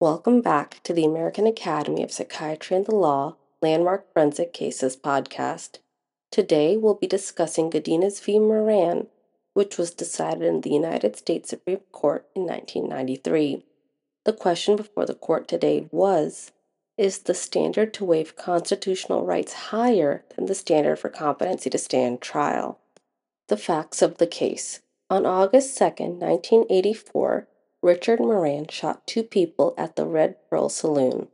Welcome back to the American Academy of Psychiatry and the Law Landmark Forensic Cases podcast. Today we'll be discussing Godinez v. Moran, which was decided in the United States Supreme Court in 1993. The question before the court today was, is the standard to waive constitutional rights higher than the standard for competency to stand trial? The facts of the case. On August 2, 1984, Richard Moran shot two people at the Red Pearl Saloon.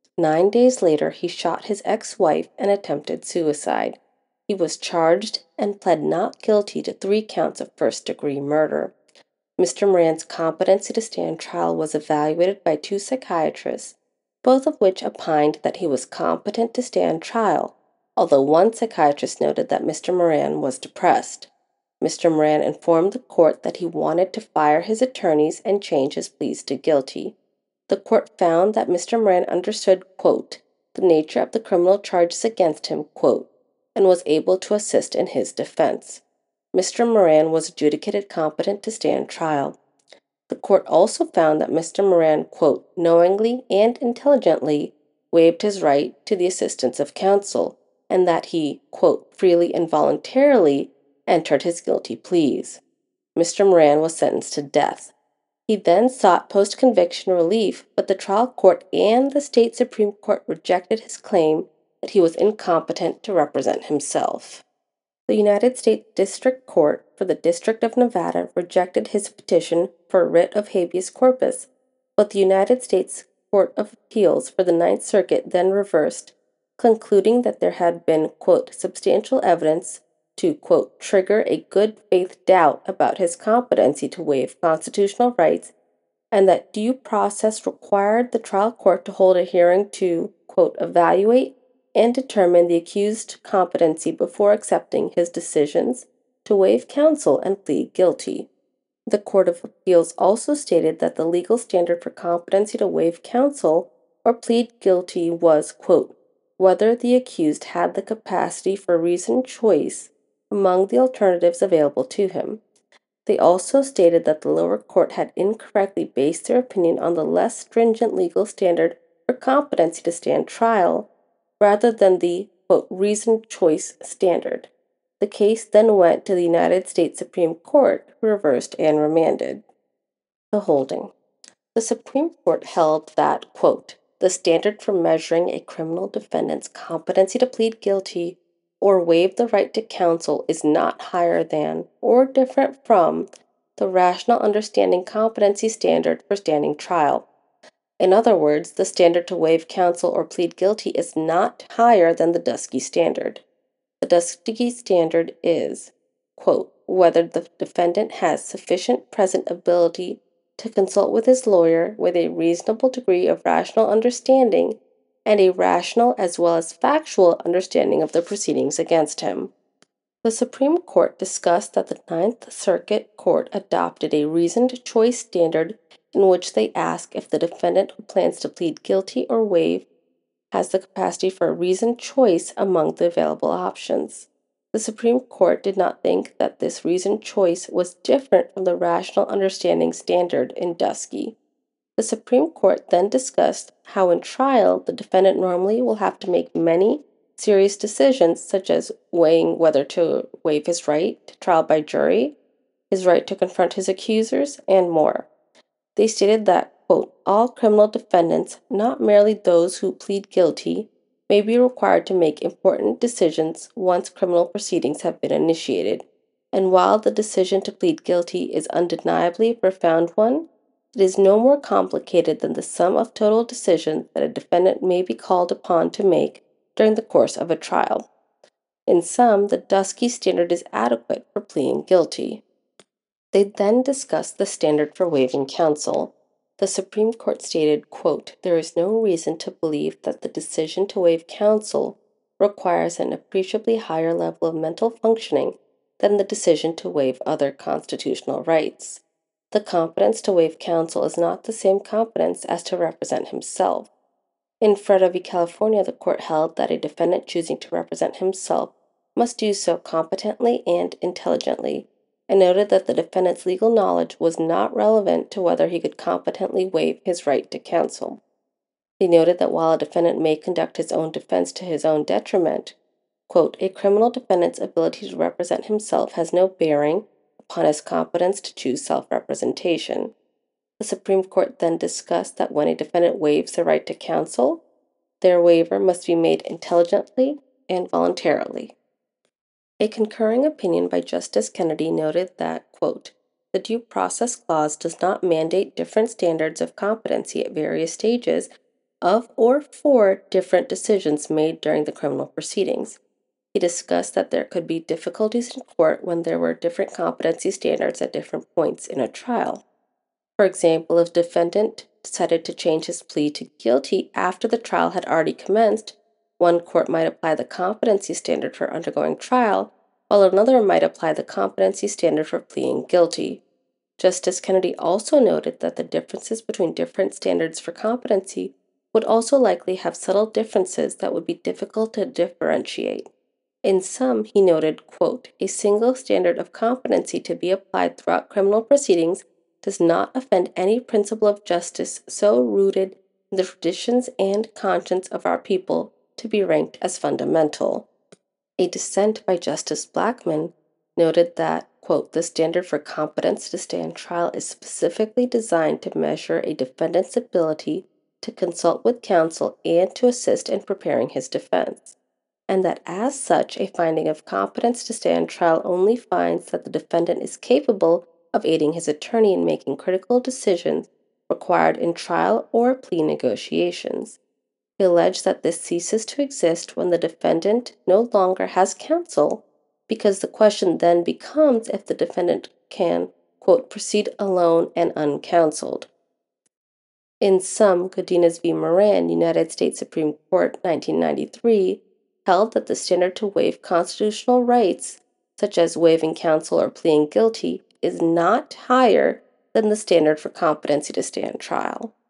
9 days later, he shot his ex-wife and attempted suicide. He was charged and pled not guilty to 3 counts of first-degree murder. Mr. Moran's competency to stand trial was evaluated by 2 psychiatrists, both of which opined that he was competent to stand trial, although one psychiatrist noted that Mr. Moran was depressed. Mr. Moran informed the court that he wanted to fire his attorneys and change his pleas to guilty. The court found that Mr. Moran understood, quote, the nature of the criminal charges against him, quote, and was able to assist in his defense. Mr. Moran was adjudicated competent to stand trial. The court also found that Mr. Moran, quote, knowingly and intelligently waived his right to the assistance of counsel, and that he, quote, freely and voluntarily entered his guilty pleas. Mr. Moran was sentenced to death. He then sought post-conviction relief, but the trial court and the state Supreme Court rejected his claim that he was incompetent to represent himself. The United States District Court for the District of Nevada rejected his petition for a writ of habeas corpus, but the United States Court of Appeals for the Ninth Circuit then reversed, concluding that there had been, quote, substantial evidence to, quote, trigger a good faith doubt about his competency to waive constitutional rights, and that due process required the trial court to hold a hearing to, quote, evaluate and determine the accused's competency before accepting his decisions to waive counsel and plead guilty. The Court of Appeals also stated that the legal standard for competency to waive counsel or plead guilty was, quote, whether the accused had the capacity for reasoned choice among the alternatives available to him. They also stated that the lower court had incorrectly based their opinion on the less stringent legal standard for competency to stand trial rather than the, quote, reasoned choice standard. The case then went to the United States Supreme Court, who reversed and remanded. The holding. The Supreme Court held that, quote, the standard for measuring a criminal defendant's competency to plead guilty or waive the right to counsel is not higher than or different from the rational understanding competency standard for standing trial. In other words, the standard to waive counsel or plead guilty is not higher than the Dusky standard. The Dusky standard is, quote, whether the defendant has sufficient present ability to consult with his lawyer with a reasonable degree of rational understanding and a rational as well as factual understanding of the proceedings against him. The Supreme Court discussed that the Ninth Circuit Court adopted a reasoned choice standard in which they ask if the defendant who plans to plead guilty or waive has the capacity for a reasoned choice among the available options. The Supreme Court did not think that this reasoned choice was different from the rational understanding standard in Dusky. The Supreme Court then discussed how in trial the defendant normally will have to make many serious decisions such as weighing whether to waive his right to trial by jury, his right to confront his accusers, and more. They stated that, quote, all criminal defendants, not merely those who plead guilty, may be required to make important decisions once criminal proceedings have been initiated, and while the decision to plead guilty is undeniably a profound one, it is no more complicated than the sum of total decisions that a defendant may be called upon to make during the course of a trial. In sum, the Dusky standard is adequate for pleading guilty. They then discussed the standard for waiving counsel. The Supreme Court stated, quote, there is no reason to believe that the decision to waive counsel requires an appreciably higher level of mental functioning than the decision to waive other constitutional rights. The competence to waive counsel is not the same competence as to represent himself. In Freda v. California, the court held that a defendant choosing to represent himself must do so competently and intelligently, and noted that the defendant's legal knowledge was not relevant to whether he could competently waive his right to counsel. They noted that while a defendant may conduct his own defense to his own detriment, quote, a criminal defendant's ability to represent himself has no bearing upon his competence to choose self-representation. The Supreme Court then discussed that when a defendant waives the right to counsel, their waiver must be made intelligently and voluntarily. A concurring opinion by Justice Kennedy noted that, quote, the Due Process Clause does not mandate different standards of competency at various stages of or for different decisions made during the criminal proceedings. He discussed that there could be difficulties in court when there were different competency standards at different points in a trial. For example, if defendant decided to change his plea to guilty after the trial had already commenced, one court might apply the competency standard for undergoing trial, while another might apply the competency standard for pleading guilty. Justice Kennedy also noted that the differences between different standards for competency would also likely have subtle differences that would be difficult to differentiate. In sum, he noted, quote, a single standard of competency to be applied throughout criminal proceedings does not offend any principle of justice so rooted in the traditions and conscience of our people to be ranked as fundamental. A dissent by Justice Blackmun noted that, quote, the standard for competence to stand trial is specifically designed to measure a defendant's ability to consult with counsel and to assist in preparing his defense, and that as such, a finding of competence to stand trial only finds that the defendant is capable of aiding his attorney in making critical decisions required in trial or plea negotiations. He alleged that this ceases to exist when the defendant no longer has counsel, because the question then becomes if the defendant can, quote, proceed alone and uncounseled. In sum, Godinez v. Moran, United States Supreme Court, 1993, held that the standard to waive constitutional rights, such as waiving counsel or pleading guilty, is not higher than the standard for competency to stand trial.